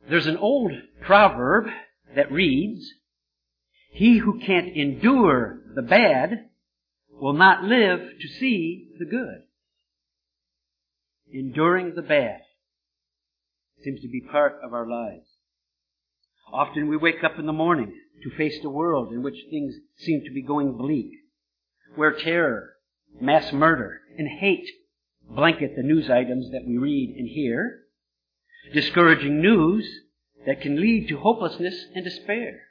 There's an old proverb that reads, "He who can't endure the bad will not live to see the good." Enduring the bad seems to be part of our lives. Often we wake up in the morning to face the world in which things seem to be going bleak, where terror, mass murder, and hate blanket the news items that we read and hear, discouraging news that can lead to hopelessness and despair.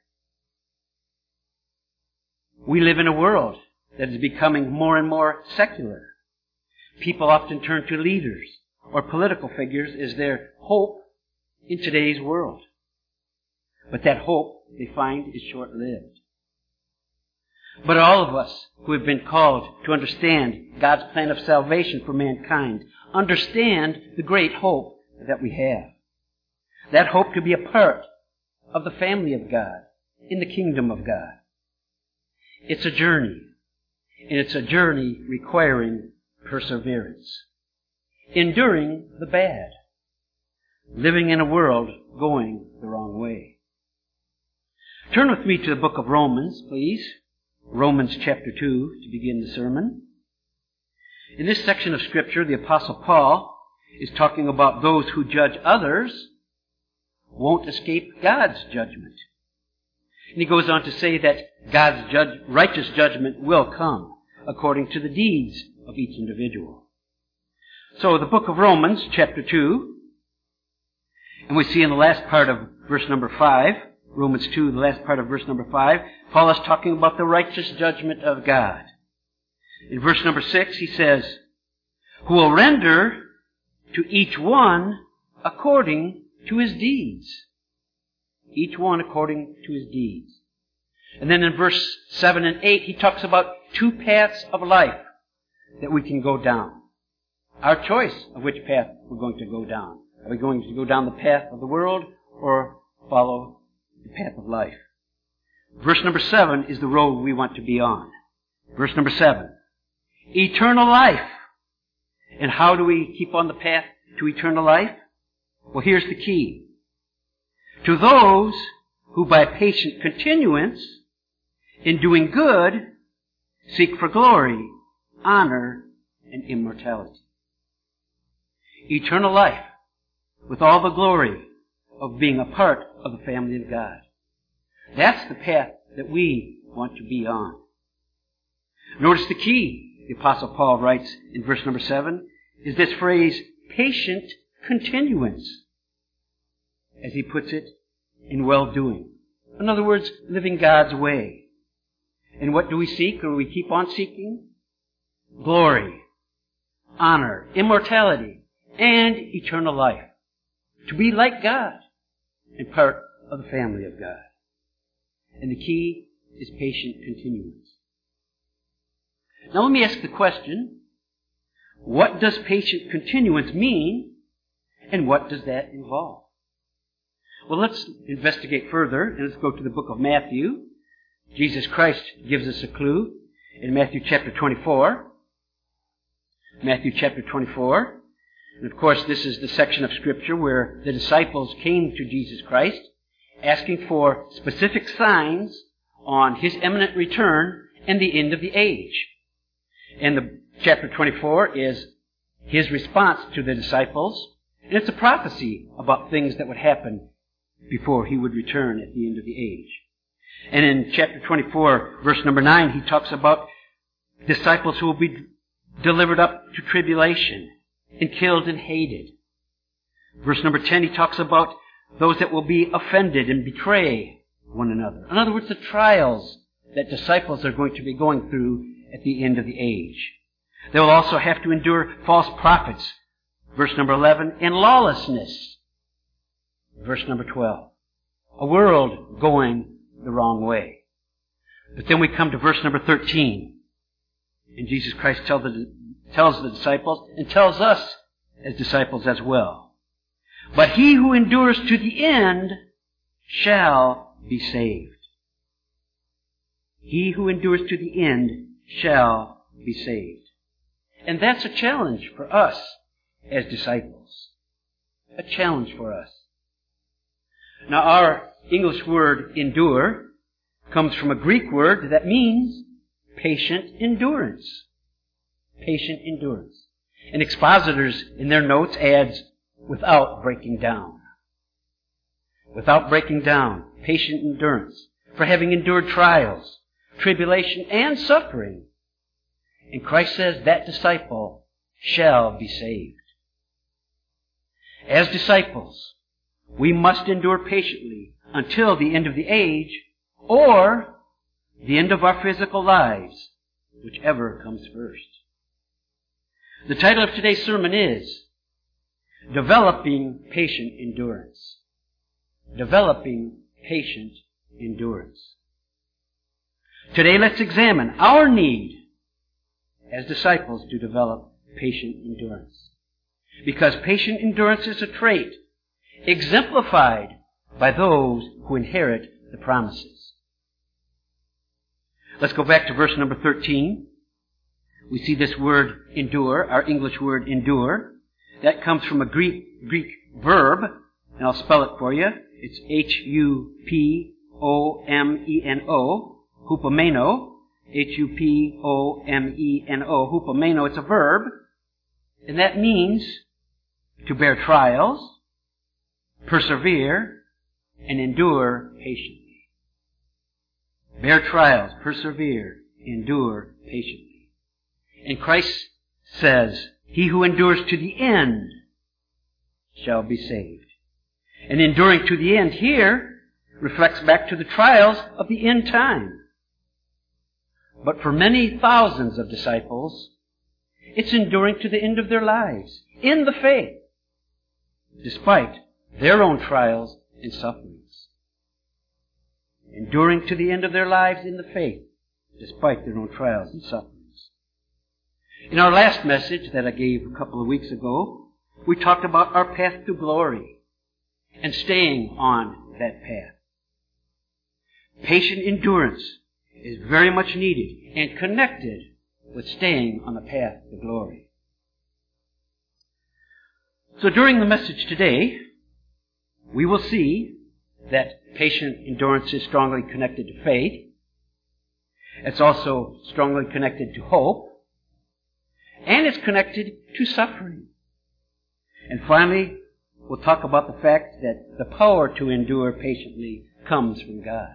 We live in a world that is becoming more and more secular. People often turn to leaders or political figures as their hope in today's world. But that hope, they find, is short-lived. But all of us who have been called to understand God's plan of salvation for mankind understand the great hope that we have. That hope to be a part of the family of God, in the kingdom of God. It's a journey, and it's a journey requiring perseverance. Enduring the bad. Living in a world going the wrong way. Turn with me to the book of Romans, please. Romans chapter 2 to begin the sermon. In this section of Scripture, the Apostle Paul is talking about those who judge others won't escape God's judgment. And he goes on to say that God's righteous judgment will come according to the deeds of each individual. So the book of Romans chapter 2, and we see in the last part of verse number 5, Romans 2, the last part of verse number 5, Paul is talking about the righteous judgment of God. In verse number 6, he says, "Who will render to each one according to his deeds." Each one according to his deeds. And then in verse 7 and 8, he talks about two paths of life that we can go down. Our choice of which path we're going to go down. Are we going to go down the path of the world or follow the path of life? Verse number 7 is the road we want to be on. Verse number 7. Eternal life. And how do we keep on the path to eternal life? Well, here's the key. To those who by patient continuance in doing good seek for glory, honor, and immortality. Eternal life with all the glory of being a part of the family of God. That's the path that we want to be on. Notice the key, the Apostle Paul writes in verse number 7, is this phrase, patient continuance. As he puts it, in well-doing. In other words, living God's way. And what do we seek, or we keep on seeking? Glory, honor, immortality, and eternal life. To be like God and part of the family of God. And the key is patient continuance. Now let me ask the question, what does patient continuance mean, and what does that involve? Well, let's investigate further, and let's go to the book of Matthew. Jesus Christ gives us a clue in Matthew chapter 24. Matthew chapter 24. And of course, this is the section of Scripture where the disciples came to Jesus Christ, asking for specific signs on His imminent return and the end of the age. And the chapter 24 is His response to the disciples, and it's a prophecy about things that would happen before He would return at the end of the age. And in chapter 24, verse number 9, He talks about disciples who will be delivered up to tribulation and killed and hated. Verse number 10, He talks about those that will be offended and betray one another. In other words, the trials that disciples are going to be going through at the end of the age. They will also have to endure false prophets. Verse number 11, and lawlessness. Verse number 12, a world going the wrong way. But then we come to verse number 13. And Jesus Christ tells the disciples and tells us as disciples as well. But he who endures to the end shall be saved. He who endures to the end shall be saved. And that's a challenge for us as disciples. A challenge for us. Now, our English word endure comes from a Greek word that means patient endurance. Patient endurance. And expositors in their notes adds, without breaking down. Without breaking down. Patient endurance. For having endured trials, tribulation, and suffering. And Christ says that disciple shall be saved. As disciples, we must endure patiently until the end of the age or the end of our physical lives, whichever comes first. The title of today's sermon is Developing Patient Endurance. Developing Patient Endurance. Today let's examine our need as disciples to develop patient endurance. Because patient endurance is a trait exemplified by those who inherit the promises. Let's go back to verse number 13. We see this word endure, our English word endure. That comes from a Greek verb, and I'll spell it for you. It's H-U-P-O-M-E-N-O, hupomeno, H-U-P-O-M-E-N-O, hupomeno. It's a verb, and that means to bear trials, persevere, and endure patiently. Bear trials, persevere, endure patiently. And Christ says, he who endures to the end shall be saved. And enduring to the end here reflects back to the trials of the end time. But for many thousands of disciples, it's enduring to the end of their lives, in the faith, despite their own trials and sufferings. Enduring to the end of their lives in the faith, despite their own trials and sufferings. In our last message that I gave a couple of weeks ago, we talked about our path to glory and staying on that path. Patient endurance is very much needed and connected with staying on the path to glory. So during the message today, we will see that patient endurance is strongly connected to faith. It's also strongly connected to hope. And it's connected to suffering. And finally, we'll talk about the fact that the power to endure patiently comes from God.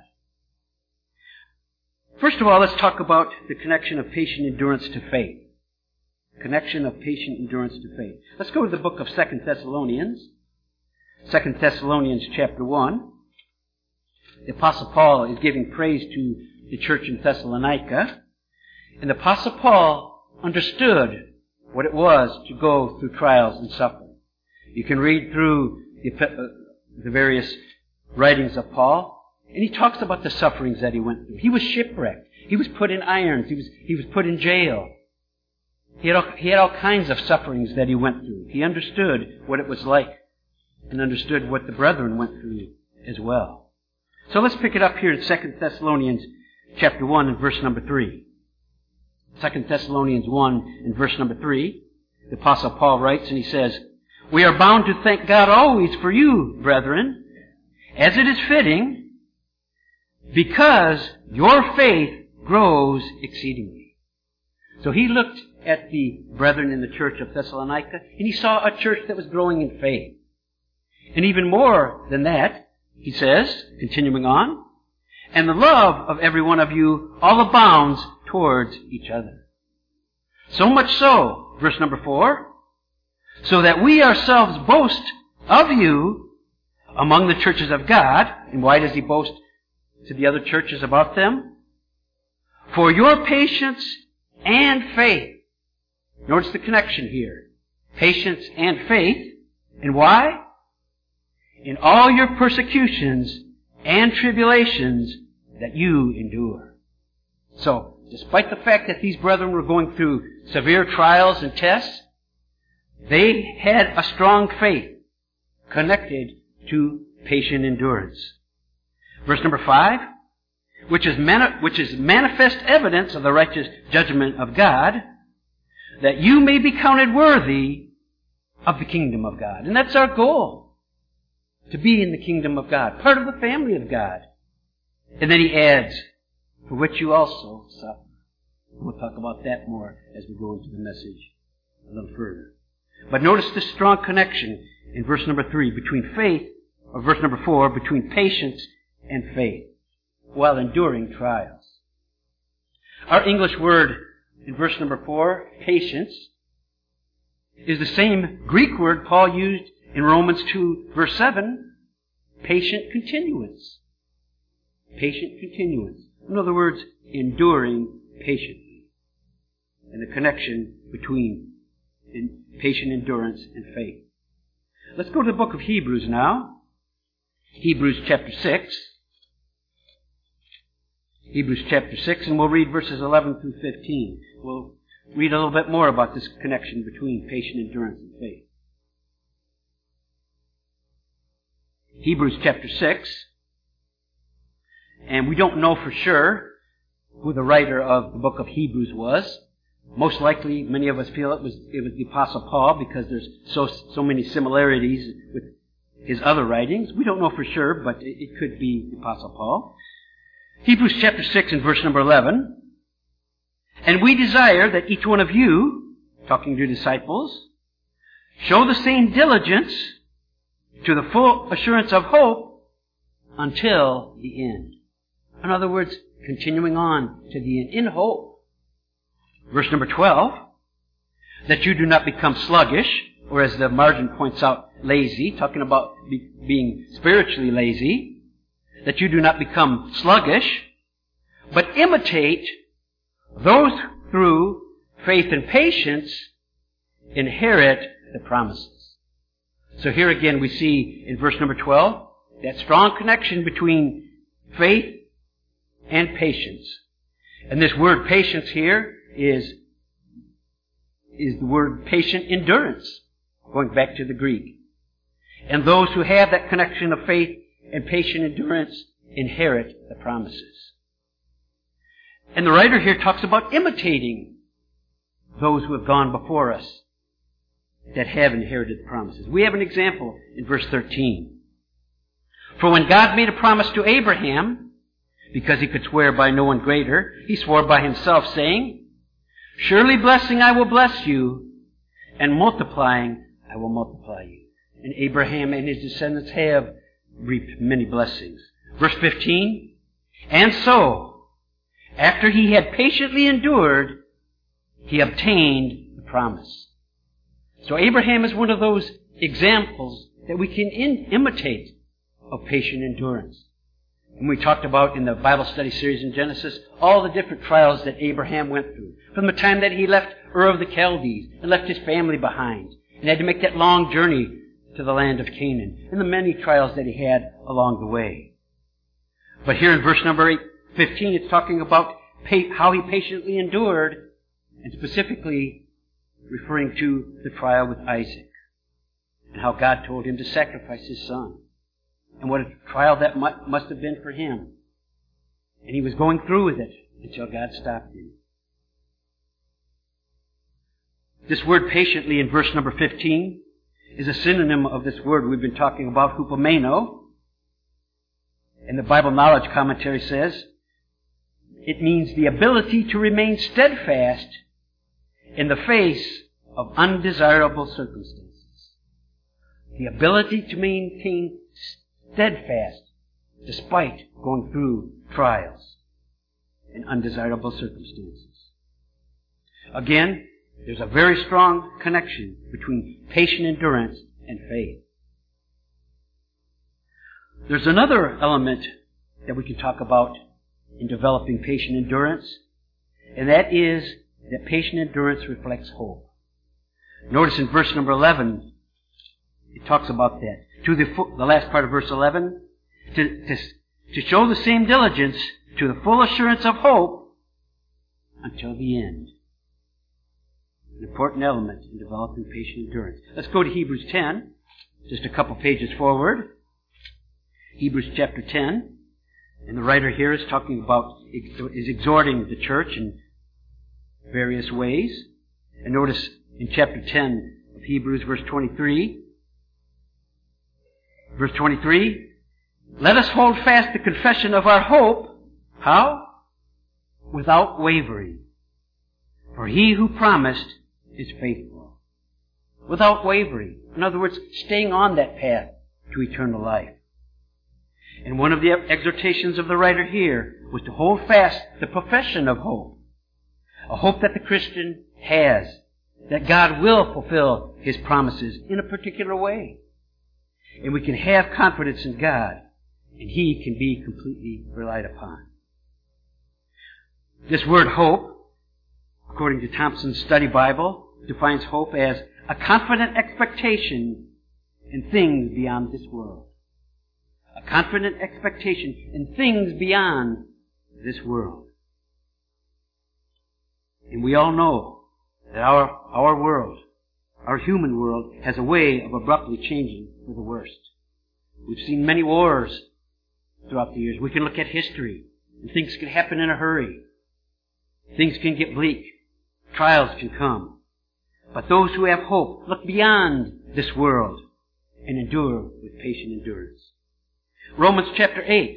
First of all, let's talk about the connection of patient endurance to faith. Connection of patient endurance to faith. Let's go to the book of 2 Thessalonians. 2 Thessalonians chapter 1. The Apostle Paul is giving praise to the church in Thessalonica. And the Apostle Paul understood what it was to go through trials and suffering. You can read through the various writings of Paul, and he talks about the sufferings that he went through. He was shipwrecked. He was put in irons. He was put in jail. He had all kinds of sufferings that he went through. He understood what it was like and understood what the brethren went through as well. So let's pick it up here in 2 Thessalonians chapter 1 and verse number 3. 2 Thessalonians 1 and verse number 3, the Apostle Paul writes and he says, "We are bound to thank God always for you, brethren, as it is fitting, because your faith grows exceedingly." So he looked at the brethren in the church of Thessalonica and he saw a church that was growing in faith. And even more than that, he says, continuing on, "And the love of every one of you all abounds towards each other. So much so," verse number 4, "so that we ourselves boast of you among the churches of God." And why does he boast to the other churches about them? "For your patience and faith." Notice the connection here. Patience and faith. And why? "In all your persecutions and tribulations that you endure." So, despite the fact that these brethren were going through severe trials and tests, they had a strong faith connected to patient endurance. Verse number 5, which is manifest evidence of the righteous judgment of God, that you may be counted worthy of the kingdom of God. And that's our goal. to be in the kingdom of God, part of the family of God. And then he adds, for which you also suffer. We'll talk about that more as we go into the message a little further. But notice the strong connection in verse number 3 between faith, or verse number 4, between patience and faith while enduring trials. Our English word in verse number 4, patience, is the same Greek word Paul used in Romans 2, verse 7, patient continuance. Patient continuance. In other words, enduring patiently. And the connection between patient endurance and faith. Let's go to the book of Hebrews now. Hebrews chapter 6. Hebrews chapter 6, and we'll read verses 11 through 15. We'll read a little bit more about this connection between patient endurance and faith. Hebrews chapter 6. And we don't know for sure who the writer of the book of Hebrews was. Most likely, many of us feel it was the Apostle Paul because there's so many similarities with his other writings. We don't know for sure, but it could be the Apostle Paul. Hebrews chapter 6 and verse number 11. And we desire that each one of you, talking to disciples, show the same diligence to the full assurance of hope until the end. In other words, continuing on to the end in hope. Verse number 12, that you do not become sluggish, or as the margin points out, lazy, talking about being spiritually lazy, that you do not become sluggish, but imitate those who through faith and patience inherit the promises. So here again we see in verse number 12 that strong connection between faith and patience. And this word patience here is the word patient endurance, going back to the Greek. And those who have that connection of faith and patient endurance inherit the promises. And the writer here talks about imitating those who have gone before us that have inherited the promises. We have an example in verse 13. For when God made a promise to Abraham, because he could swear by no one greater, he swore by himself, saying, surely blessing I will bless you, and multiplying I will multiply you. And Abraham and his descendants have reaped many blessings. Verse 15, and so, after he had patiently endured, he obtained the promise. So Abraham is one of those examples that we can imitate of patient endurance. And we talked about in the Bible study series in Genesis all the different trials that Abraham went through. From the time that he left Ur of the Chaldees and left his family behind and had to make that long journey to the land of Canaan, and the many trials that he had along the way. But here in verse number 15, it's talking about how he patiently endured, and specifically referring to the trial with Isaac, and how God told him to sacrifice his son. And what a trial that must have been for him. And he was going through with it until God stopped him. This word patiently in verse number 15 is a synonym of this word we've been talking about, hupomeno. And the Bible Knowledge Commentary says, it means the ability to remain steadfast in the face of undesirable circumstances. The ability to maintain steadfast despite going through trials and undesirable circumstances. Again, there's a very strong connection between patient endurance and faith. There's another element that we can talk about in developing patient endurance, and that is that patient endurance reflects hope. Notice in verse number 11, it talks about that. To the last part of verse 11, to show the same diligence to the full assurance of hope until the end. An important element in developing patient endurance. Let's go to Hebrews 10, just a couple pages forward. Hebrews chapter 10, and the writer here is talking about, is exhorting the church in various ways. And notice in chapter 10 of Hebrews, verse 23, Verse 23, let us hold fast the confession of our hope. How? Without wavering. For he who promised is faithful. Without wavering. In other words, staying on that path to eternal life. And one of the exhortations of the writer here was to hold fast the profession of hope. A hope that the Christian has, that God will fulfill His promises in a particular way. And we can have confidence in God, and He can be completely relied upon. This word hope, according to Thompson's Study Bible, defines hope as a confident expectation in things beyond this world. A confident expectation in things beyond this world. And we all know that our world, our human world, has a way of abruptly changing for the worst. We've seen many wars throughout the years. We can look at history, and things can happen in a hurry. Things can get bleak. Trials can come. But those who have hope look beyond this world and endure with patient endurance. Romans chapter 8.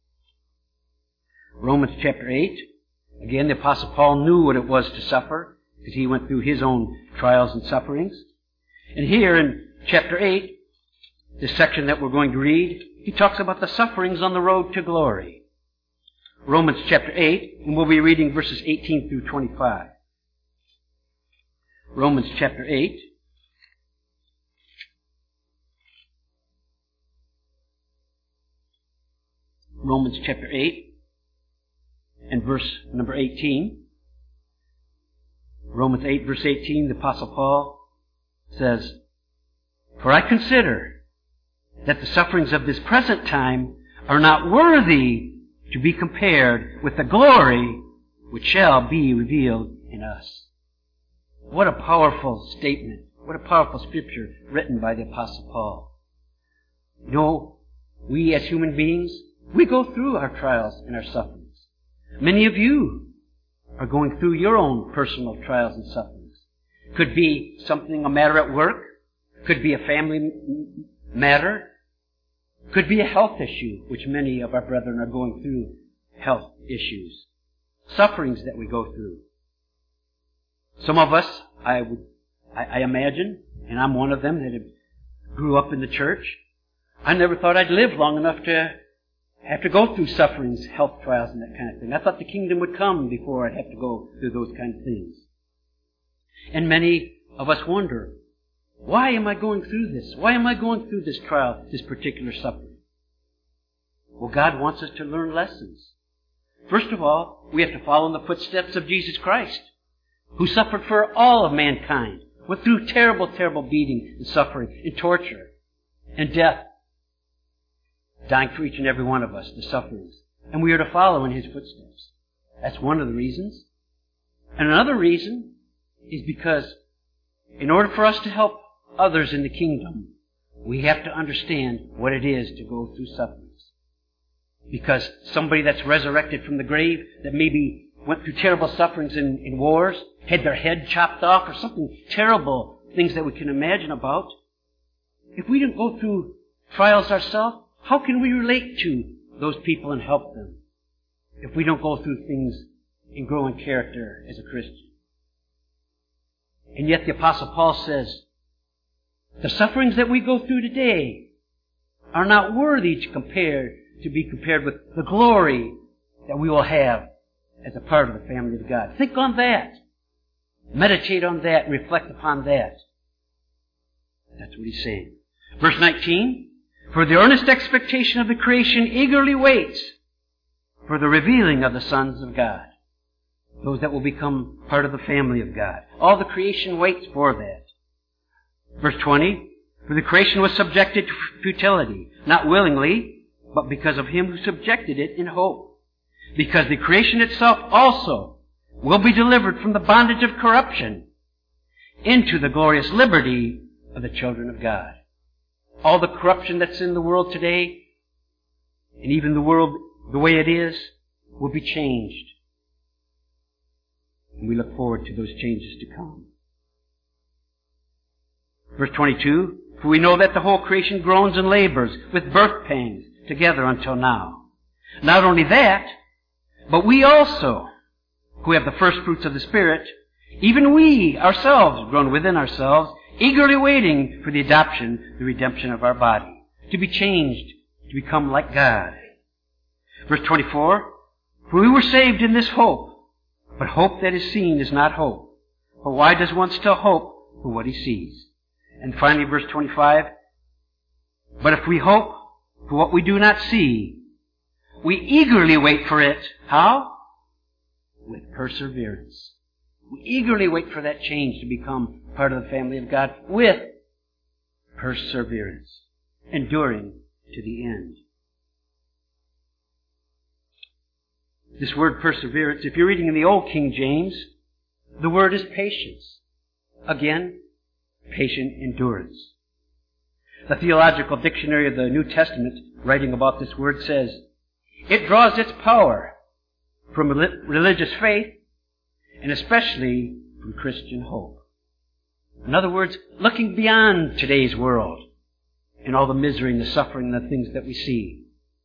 Romans chapter 8. Again, the Apostle Paul knew what it was to suffer, because he went through his own trials and sufferings. And here in chapter 8, this section that we're going to read, he talks about the sufferings on the road to glory. Romans chapter 8, and we'll be reading verses 18 through 25. Romans chapter 8. Romans chapter 8 and verse number 18. Romans 8 verse 18, the Apostle Paul says, for I consider that the sufferings of this present time are not worthy to be compared with the glory which shall be revealed in us. What a powerful statement. What a powerful scripture written by the Apostle Paul. You know, we as human beings, we go through our trials and our sufferings. Many of you are going through your own personal trials and sufferings. Could be something, a matter at work. Could be a family matter. Could be a health issue, which many of our brethren are going through health issues. Sufferings that we go through. Some of us, I imagine, and I'm one of them that grew up in the church, I never thought I'd live long enough to have to go through sufferings, health trials, and that kind of thing. I thought the kingdom would come before I'd have to go through those kind of things. And many of us wonder, why am I going through this? Why am I going through this trial, this particular suffering? Well, God wants us to learn lessons. First of all, we have to follow in the footsteps of Jesus Christ, who suffered for all of mankind, went through terrible, terrible beating and suffering and torture and death, dying for each and every one of us, the sufferings. And we are to follow in His footsteps. That's one of the reasons. And another reason is because in order for us to help others in the kingdom, we have to understand what it is to go through sufferings. Because somebody that's resurrected from the grave, that maybe went through terrible sufferings in wars, had their head chopped off, or something terrible, things that we can imagine about. If we didn't go through trials ourselves, how can we relate to those people and help them if we don't go through things and grow in character as a Christian? And yet the Apostle Paul says, the sufferings that we go through today are not worthy to be compared with the glory that we will have as a part of the family of God. Think on that. Meditate on that. Reflect upon that. That's what he's saying. Verse 19. For the earnest expectation of the creation eagerly waits for the revealing of the sons of God. Those that will become part of the family of God. All the creation waits for that. Verse 20. For the creation was subjected to futility, not willingly, but because of Him who subjected it in hope. Because the creation itself also will be delivered from the bondage of corruption into the glorious liberty of the children of God. All the corruption that's in the world today, and even the world the way it is, will be changed. And we look forward to those changes to come. Verse 22, for we know that the whole creation groans and labors with birth pangs together until now. Not only that, but we also, who have the first fruits of the Spirit, even we ourselves groan within ourselves, eagerly waiting for the adoption, the redemption of our body, to be changed, to become like God. Verse 24, for we were saved in this hope, but hope that is seen is not hope. For why does one still hope for what he sees? And finally, verse 25, but if we hope for what we do not see, we eagerly wait for it. How? With perseverance. We eagerly wait for that change to become part of the family of God with perseverance, enduring to the end. This word perseverance, if you're reading in the Old King James, the word is patience. Again, patient endurance. The Theological Dictionary of the New Testament, writing about this word, says, it draws its power from religious faith and especially from Christian hope. In other words, looking beyond today's world and all the misery and the suffering and the things that we see.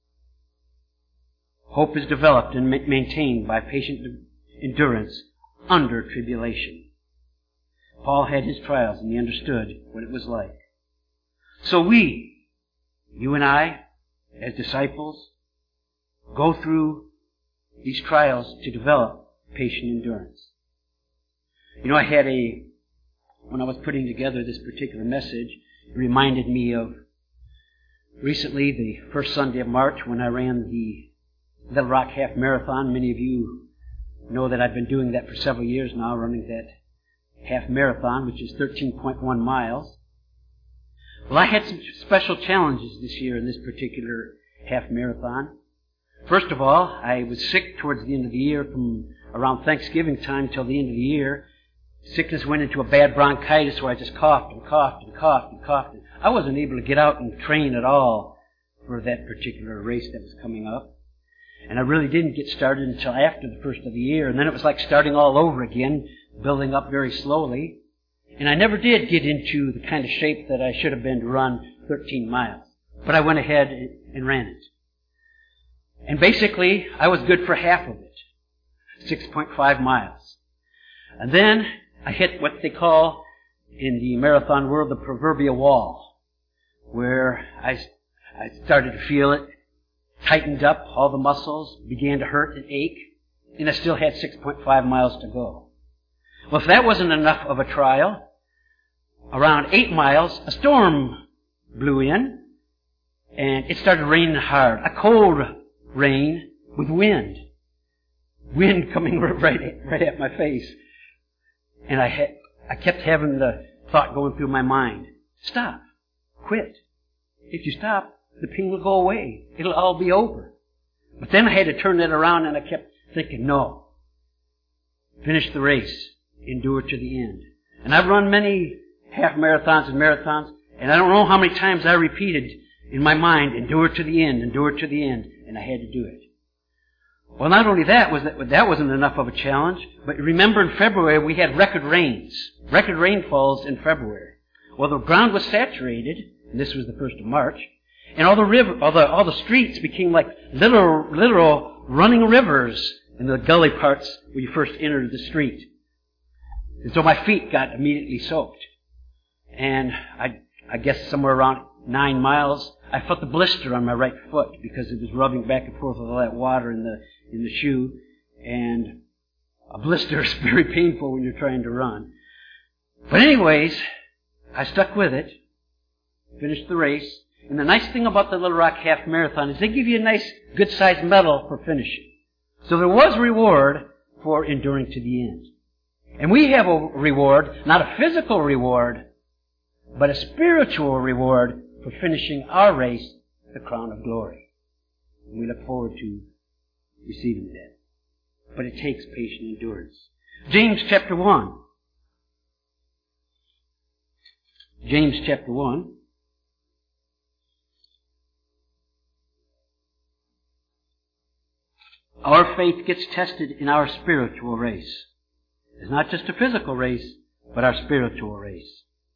Hope is developed and maintained by patient endurance under tribulation. Paul had his trials and he understood what it was like. So we, you and I, as disciples, go through these trials to develop patient endurance. You know, when I was putting together this particular message, it reminded me of recently, the first Sunday of March, when I ran the Little Rock Half Marathon. Many of you know that I've been doing that for several years now, running that half marathon, which is 13.1 miles. Well, I had some special challenges this year in this particular half marathon. First of all, I was sick towards the end of the year, from around Thanksgiving time till the end of the year. Sickness went into a bad bronchitis where I just coughed and coughed and coughed and coughed. I wasn't able to get out and train at all for that particular race that was coming up. And I really didn't get started until after the first of the year. And then it was like starting all over again, building up very slowly. And I never did get into the kind of shape that I should have been to run 13 miles. But I went ahead and ran it. And basically, I was good for half of it, 6.5 miles. And then I hit what they call in the marathon world the proverbial wall, where I started to feel it, tightened up, all the muscles began to hurt and ache, and I still had 6.5 miles to go. Well, if that wasn't enough of a trial, around 8 miles, a storm blew in, and it started raining hard, a cold rain with wind coming right at my face. And I kept having the thought going through my mind, stop, quit. If you stop, the pain will go away. It'll all be over. But then I had to turn that around, and I kept thinking, no, finish the race, endure to the end. And I've run many half marathons and marathons, and I don't know how many times I repeated in my mind, endure to the end, endure to the end. And I had to do it. Well, not only that wasn't enough of a challenge, but remember in February we had record rainfalls in February. Well, the ground was saturated, and this was the 1st of March, and all the streets became like literal running rivers in the gully parts where you first entered the street. And so my feet got immediately soaked. And I guess somewhere around 9 miles, I felt the blister on my right foot because it was rubbing back and forth with all that water in the shoe. And a blister is very painful when you're trying to run. But anyways, I stuck with it, finished the race. And the nice thing about the Little Rock Half Marathon is they give you a nice, good-sized medal for finishing. So there was reward for enduring to the end. And we have a reward, not a physical reward, but a spiritual reward for finishing our race, the crown of glory. And we look forward to receiving that. But it takes patient endurance. James chapter 1. James chapter 1. Our faith gets tested in our spiritual race. It's not just a physical race, but our spiritual race.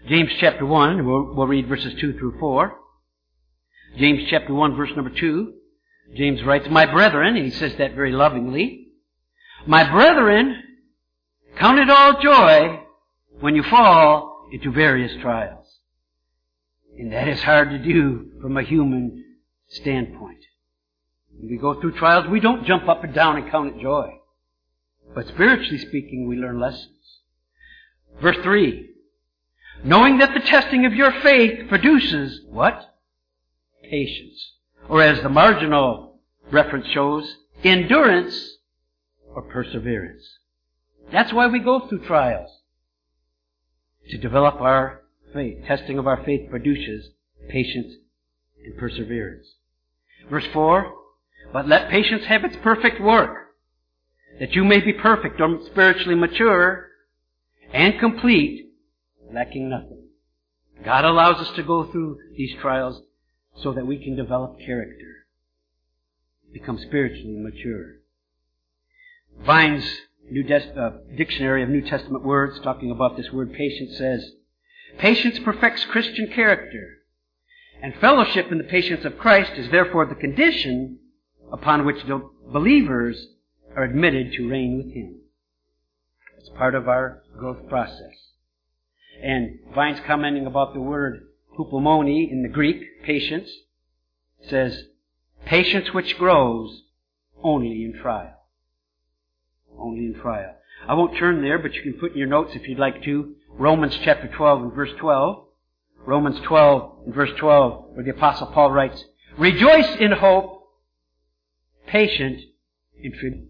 James chapter 1, we'll read verses 2 through 4. James chapter 1, verse number 2. James writes, "My brethren," and he says that very lovingly, "My brethren, count it all joy when you fall into various trials." And that is hard to do from a human standpoint. When we go through trials, we don't jump up and down and count it joy. But spiritually speaking, we learn lessons. Verse 3, "Knowing that the testing of your faith produces," what? Patience. Or as the marginal reference shows, endurance or perseverance. That's why we go through trials. To develop our faith. Testing of our faith produces patience and perseverance. Verse 4, "But let patience have its perfect work, that you may be perfect or spiritually mature and complete, lacking nothing." God allows us to go through these trials so that we can develop character, become spiritually mature. Vine's Dictionary of New Testament Words, talking about this word patience, says, "Patience perfects Christian character, and fellowship in the patience of Christ is therefore the condition upon which the believers are admitted to reign with Him." It's part of our growth process. And Vine's commenting about the word hupomone in the Greek, patience, says, "Patience which grows only in trial." Only in trial. I won't turn there, but you can put in your notes if you'd like to. Romans chapter 12 and verse 12. Romans 12 and verse 12, where the Apostle Paul writes, "Rejoice in hope, patient in tribulation."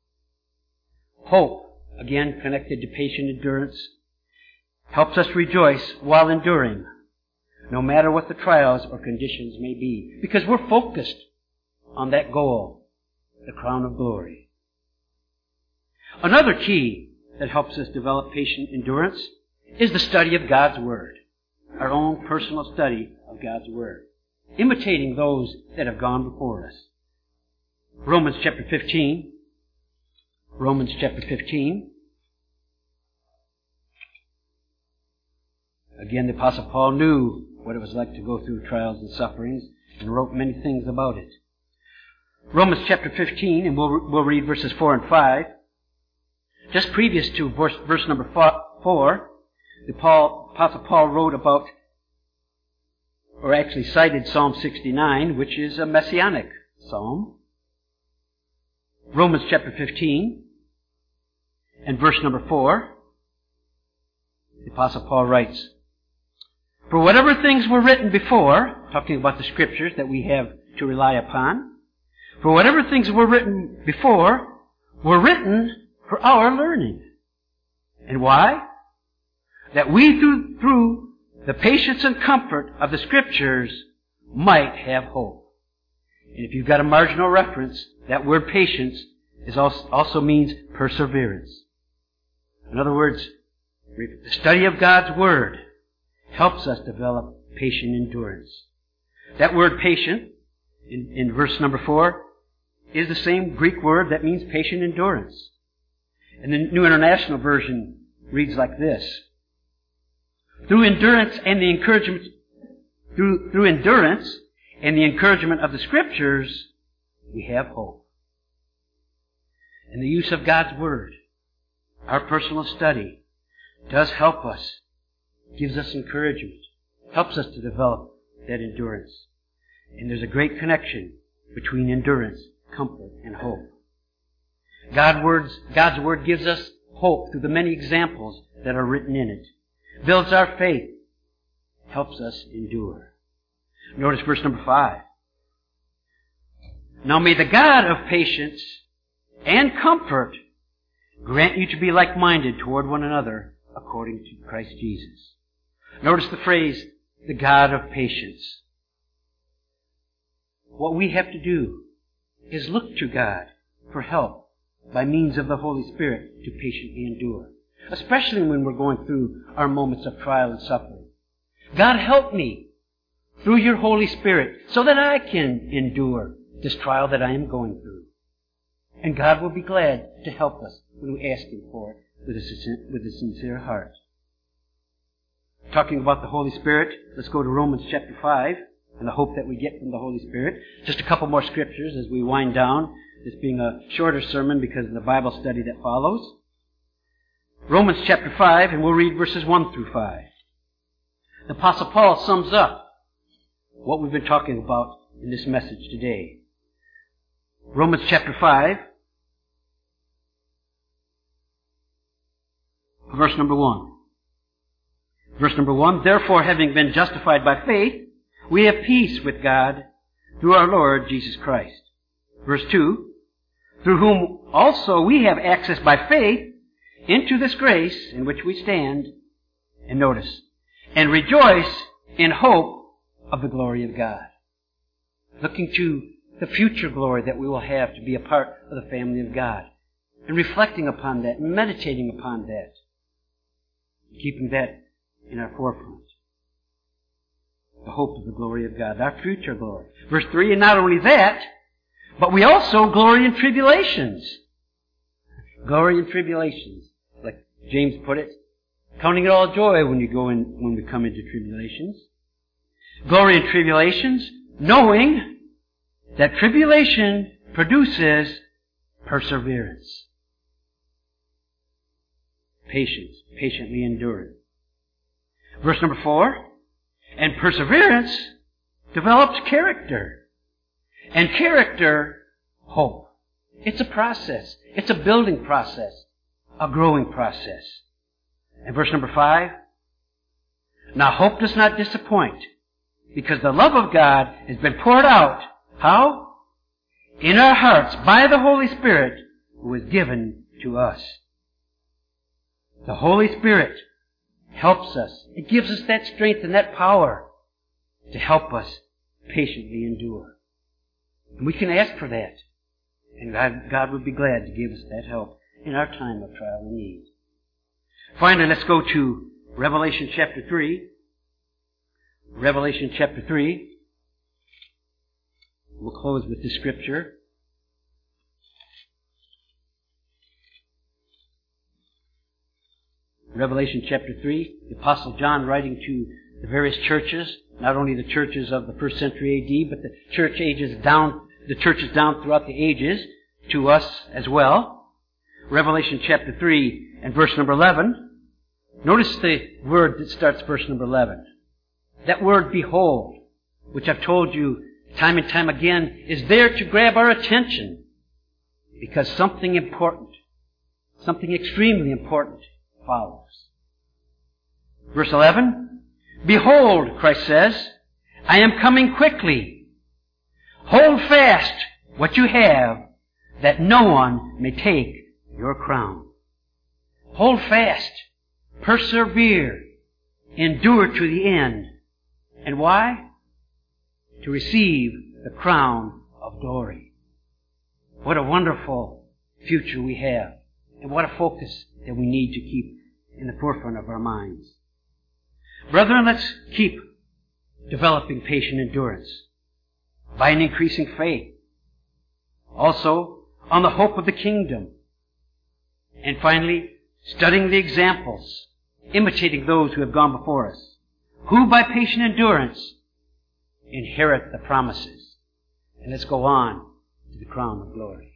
Hope, again connected to patient endurance, helps us rejoice while enduring, no matter what the trials or conditions may be, because we're focused on that goal, the crown of glory. Another key that helps us develop patient endurance is the study of God's Word, our own personal study of God's Word, imitating those that have gone before us. Romans chapter 15. Romans chapter 15. Again, the Apostle Paul knew what it was like to go through trials and sufferings and wrote many things about it. Romans chapter 15, and we'll read verses 4 and 5. Just previous to verse number 4, the Apostle Paul wrote about, or actually cited Psalm 69, which is a messianic psalm. Romans chapter 15 and verse number 4, the Apostle Paul writes, "For whatever things were written before," talking about the scriptures that we have to rely upon, "for whatever things were written before were written for our learning." And why? "That we through the patience and comfort of the Scriptures might have hope." And if you've got a marginal reference, that word patience also means perseverance. In other words, the study of God's Word helps us develop patient endurance. That word patient, in verse number 4, is the same Greek word that means patient endurance. And the New International Version reads like this: "Through endurance and the encouragement, through endurance and the encouragement of the Scriptures, we have hope." And the use of God's Word, our personal study, does help us, gives us encouragement, helps us to develop that endurance. And there's a great connection between endurance, comfort, and hope. God's Word gives us hope through the many examples that are written in it. Builds our faith. Helps us endure. Notice verse number 5. "Now may the God of patience and comfort grant you to be like-minded toward one another according to Christ Jesus." Notice the phrase, "the God of patience." What we have to do is look to God for help by means of the Holy Spirit to patiently endure, especially when we're going through our moments of trial and suffering. God, help me through your Holy Spirit so that I can endure this trial that I am going through. And God will be glad to help us when we ask Him for it with a sincere heart. talking about the Holy Spirit, let's go to Romans chapter 5 and the hope that we get from the Holy Spirit. Just a couple more scriptures as we wind down, this being a shorter sermon because of the Bible study that follows. Romans chapter 5, and we'll read verses 1 through 5. The Apostle Paul sums up what we've been talking about in this message today. Romans chapter 5, verse number 1. Verse number 1, therefore, having been justified by faith, we have peace with God through our Lord Jesus Christ. Verse 2, through whom also we have access by faith into this grace in which we stand, and notice, and rejoice in hope of the glory of God. Looking to the future glory that we will have to be a part of the family of God, and reflecting upon that, and meditating upon that, keeping that in our forefront. The hope of the glory of God, our future glory. Verse 3, and not only that, but we also glory in tribulations. Glory in tribulations. Like James put it, counting it all joy when we come into tribulations. Glory in tribulations, knowing that tribulation produces perseverance. Patience, patiently enduring. Verse number 4, and perseverance develops character. And character, hope. It's a process. It's a building process. A growing process. And verse number 5, now hope does not disappoint, because the love of God has been poured out. How? In our hearts by the Holy Spirit who is given to us. The Holy Spirit helps us. It gives us that strength and that power to help us patiently endure. And we can ask for that. And God would be glad to give us that help in our time of trial and need. Finally, let's go to Revelation chapter 3. Revelation chapter 3. We'll close with this scripture. Revelation chapter 3, the Apostle John writing to the various churches, not only the churches of the first century A.D., but the churches down throughout the ages, to us as well. Revelation chapter 3 and verse number 11. Notice the word that starts verse number 11. That word, behold, which I've told you time and time again, is there to grab our attention because something important, something extremely important follows. Verse 11, behold, Christ says, I am coming quickly. Hold fast what you have, that no one may take your crown. Hold fast, persevere, endure to the end. And why? To receive the crown of glory. What a wonderful future we have. And what a focus that we need to keep in the forefront of our minds. Brethren, let's keep developing patient endurance by an increasing faith. Also, on the hope of the kingdom. And finally, studying the examples, imitating those who have gone before us, who by patient endurance inherit the promises. And let's go on to the crown of glory.